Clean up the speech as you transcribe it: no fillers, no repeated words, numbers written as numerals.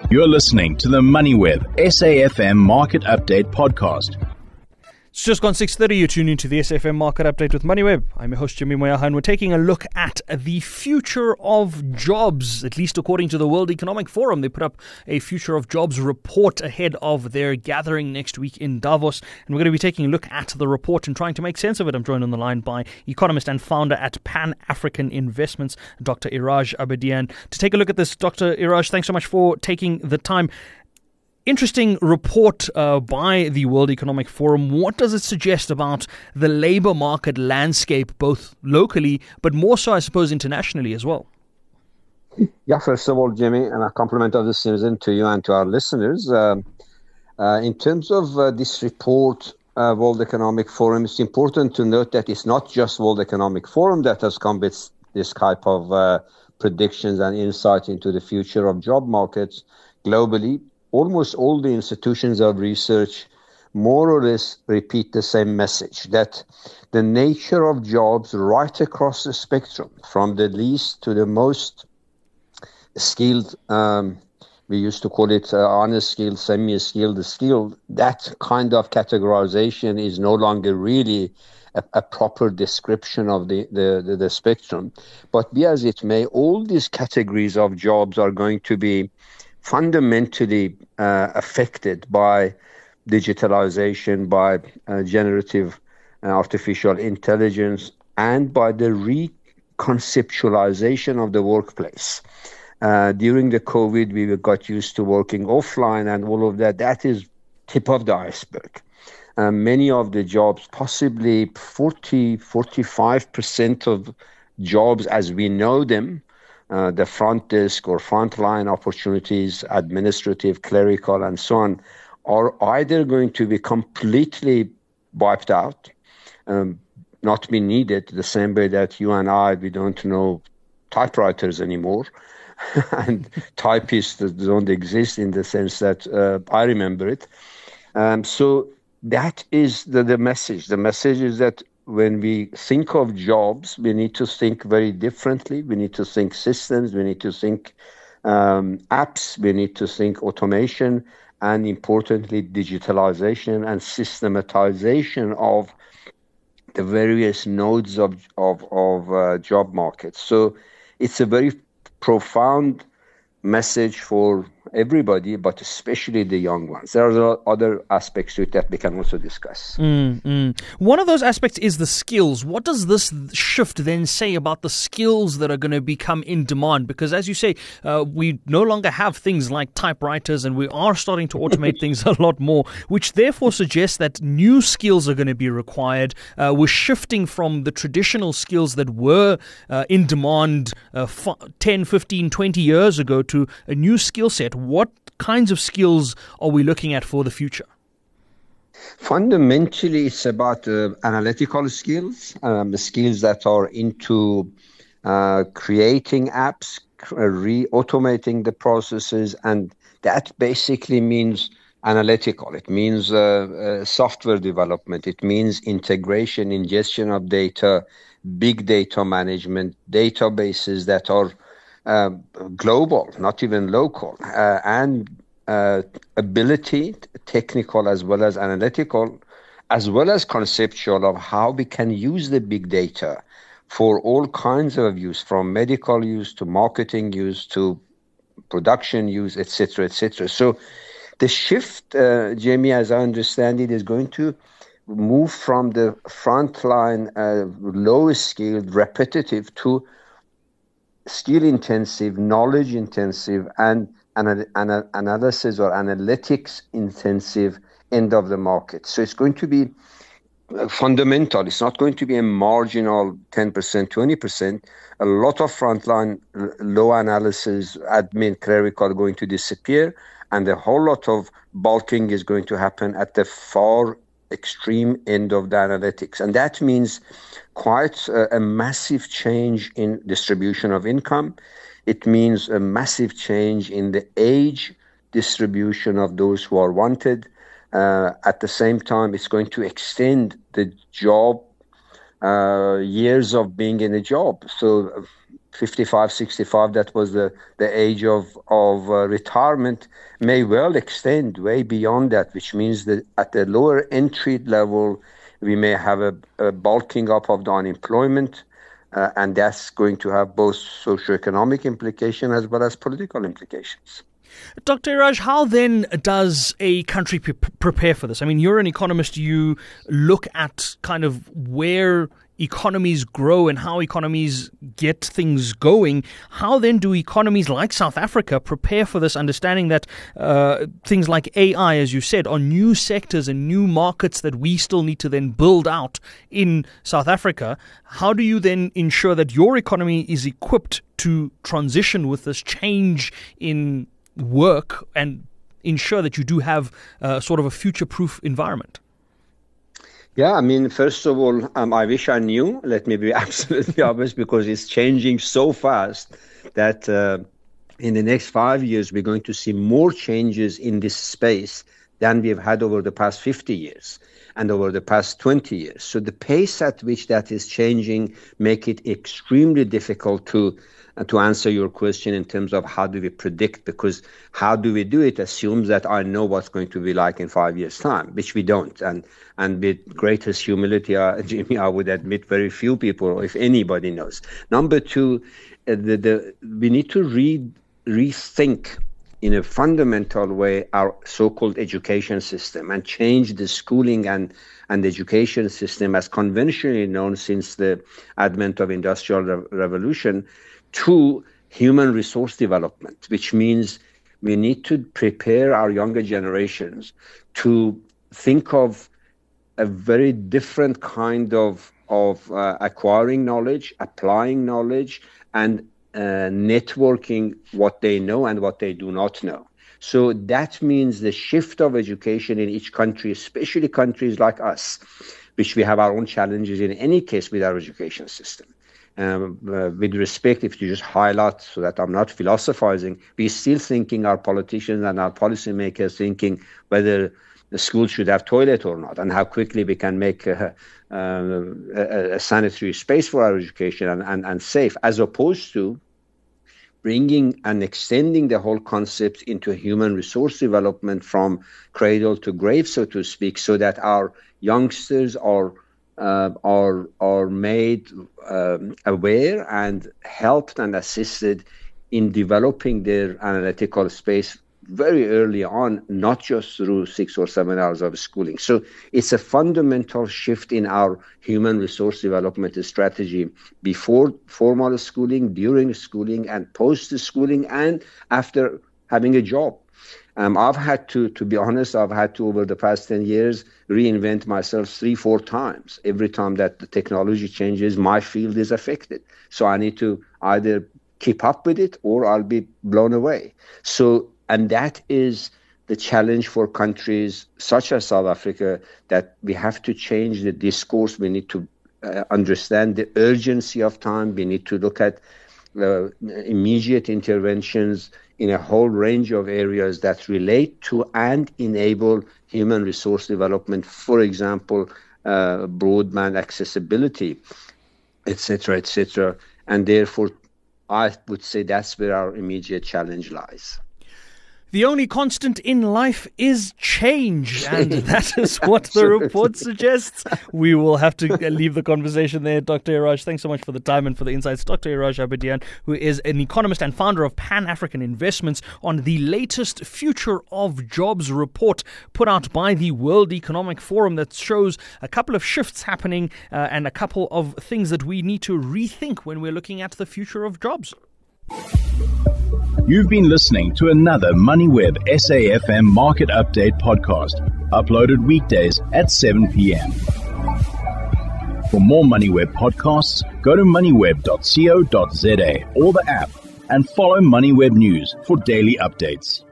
You're listening to the MoneyWeb SAFM Market Update podcast. It's just gone 6:30. You're tuning into the SAFM Market Update with MoneyWeb. I'm your host, Jimmy Moyaha, and we're taking a look at the future of jobs, at least according to the World Economic Forum. They put up a future of jobs report ahead of their gathering next week in Davos, and we're going to be taking a look at the report and trying to make sense of it. I'm joined on the line by economist and founder at Pan-African Investments, Dr. Iraj Abedian. To take a look at this, Dr. Iraj, thanks so much for taking the time. Interesting report by the World Economic Forum. What does it suggest about the labour market landscape, both locally, but more so, I suppose, internationally as well? Yeah, first of all, Jimmy, and a compliment of the season to you and to our listeners. In terms of this report, World Economic Forum, it's important to note that it's not just World Economic Forum that has come with this type of predictions and insight into the future of job markets globally. Almost all the institutions of research more or less repeat the same message, that the nature of jobs right across the spectrum, from the least to the most skilled, we used to call it unskilled, semi-skilled, skilled, that kind of categorization is no longer really a proper description of the spectrum. But be as it may, all these categories of jobs are going to be fundamentally affected by digitalization, by generative artificial intelligence, and by the reconceptualization of the workplace. During the COVID, we got used to working offline and all of that. That is tip of the iceberg. Many of the jobs, possibly 45% of jobs as we know them, the front desk or frontline opportunities, administrative, clerical, and so on, are either going to be completely wiped out, not be needed, the same way that you and I, we don't know typewriters anymore, and typists don't exist in the sense that I remember it. So that is the message. The message is that when we think of jobs, we need to think very differently. We need to think systems. We need to think apps. We need to think automation, and importantly, digitalization and systematization of the various nodes of job markets. So it's a very profound message for everybody, but especially the young ones. There are other aspects to it that we can also discuss. One of those aspects is the skills. What does this shift then say about the skills that are going to become in demand? Because as you say, we no longer have things like typewriters, and we are starting to automate things a lot more, which therefore suggests that new skills are going to be required. We're shifting from the traditional skills that were in demand 10, 15, 20 years ago to a new skill set. What kinds of skills are we looking at for the future? Fundamentally, it's about analytical skills, the skills that are into creating apps, automating the processes, and that basically means analytical. It means software development. It means integration, ingestion of data, big data management, databases that are global, not even local, and ability, technical as well as analytical, as well as conceptual, of how we can use the big data for all kinds of use, from medical use to marketing use to production use, etc., etc. So the shift, Jamie, as I understand it, is going to move from the frontline, lowest skilled, repetitive, to skill-intensive, knowledge-intensive, and analysis or analytics-intensive end of the market. So it's going to be fundamental. It's not going to be a marginal 10%, 20%. A lot of frontline, low analysis, admin, clerical are going to disappear, and a whole lot of bulking is going to happen at the far extreme end of the analytics. And that means quite a massive change in distribution of income. It means a massive change in the age distribution of those who are wanted. At the same time, it's going to extend the job years of being in a job. So 55, 65, that was the age of retirement, may well extend way beyond that, which means that at the lower entry level, we may have a bulking up of the unemployment, and that's going to have both socioeconomic implications as well as political implications. Dr. Iraj, how then does a country prepare for this? I mean, you're an economist. You look at kind of where economies grow and how economies get things going. How then do economies like South Africa prepare for this, understanding that things like AI, as you said, are new sectors and new markets that we still need to then build out in South Africa? How do you then ensure that your economy is equipped to transition with this change in work and ensure that you do have sort of a future-proof environment? Yeah, I mean, first of all, I wish I knew. Let me be absolutely honest, because it's changing so fast that in the next 5 years, we're going to see more changes in this space than we've had over the past 50 years and over the past 20 years. So the pace at which that is changing make it extremely difficult to answer your question in terms of how do we predict, because how do we do it assumes that I know what's going to be like in 5 years' time, which we don't. And with greatest humility, Jimmy, I would admit very few people, if anybody, knows. Number two, we need to rethink in a fundamental way our so-called education system and change the schooling and education system as conventionally known since the advent of Industrial Revolution to human resource development, which means we need to prepare our younger generations to think of a very different kind of acquiring knowledge, applying knowledge, and networking what they know and what they do not know. So that means the shift of education in each country, especially countries like us, which we have our own challenges in any case with our education system. With respect, if you just highlight so that I'm not philosophizing, we're still thinking, our politicians and our policymakers thinking whether the school should have toilet or not, and how quickly we can make a sanitary space for our education and safe, as opposed to bringing and extending the whole concept into human resource development from cradle to grave, so to speak, so that our youngsters are made aware and helped and assisted in developing their analytical space very early on, not just through 6 or 7 hours of schooling. So it's a fundamental shift in our human resource development strategy before formal schooling, during schooling, and post-schooling, and after having a job. I've had to be honest, over the past 10 years, reinvent myself 3-4 times. Every time that the technology changes, my field is affected. So I need to either keep up with it or I'll be blown away. And that is the challenge for countries such as South Africa, that we have to change the discourse. We need to understand the urgency of time. We need to look at immediate interventions in a whole range of areas that relate to and enable human resource development, for example, broadband accessibility, etc. And therefore, I would say that's where our immediate challenge lies. The only constant in life is change, and that is what the report suggests. We will have to leave the conversation there. Dr. Iraj, thanks so much for the time and for the insights. Dr. Iraj Abedian, who is an economist and founder of Pan-African Investments, on the latest Future of Jobs report put out by the World Economic Forum that shows a couple of shifts happening and a couple of things that we need to rethink when we're looking at the future of jobs. You've been listening to another MoneyWeb SAFM Market Update podcast, uploaded weekdays at 7 p.m. For more MoneyWeb podcasts, go to moneyweb.co.za or the app and follow MoneyWeb News for daily updates.